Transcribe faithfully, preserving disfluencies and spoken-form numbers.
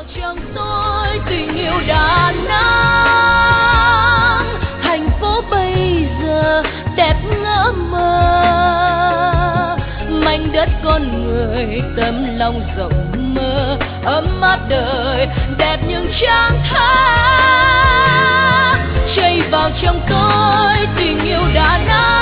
trong tôi tình yêu Đà Nẵng, thành phố bây giờ đẹp ngỡ mơ, mảnh đất con người tấm lòng rộng mơ, ấm áp đời đẹp những trang tháng, chảy vào trong tôi tình yêu Đà Nẵng.